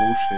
Слушай,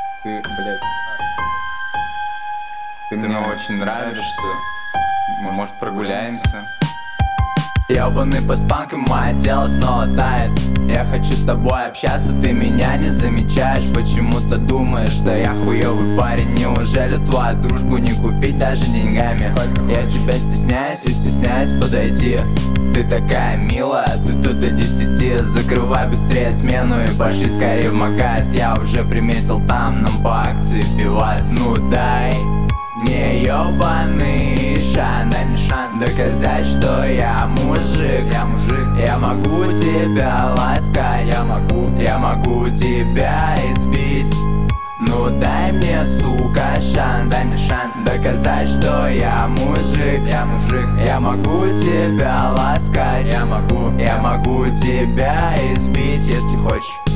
ты мне очень нравишься. Может, прогуляемся? Ёбаный постпанк и мое тело снова тает. Я хочу с тобой общаться, ты меня не замечаешь. Почему-то думаешь, что я хуёвый парень. Неужели твою дружбу не купить даже деньгами? Я тебя стесняюсь и стесняюсь подойти. Ты такая милая, ты тут до 10. Закрывай быстрее смену и пошли скорее в магаз. Я уже приметил там, нам по акции пивас. Ну дай мне ёбаный шанс, дай мне шанс доказать, что я мужик, я могу тебя ласкать, я могу тебя избить. Ну дай мне, сука, шанс, дай мне шанс доказать, что я мужик, я могу тебя ласкать, я могу тебя избить, если хочешь.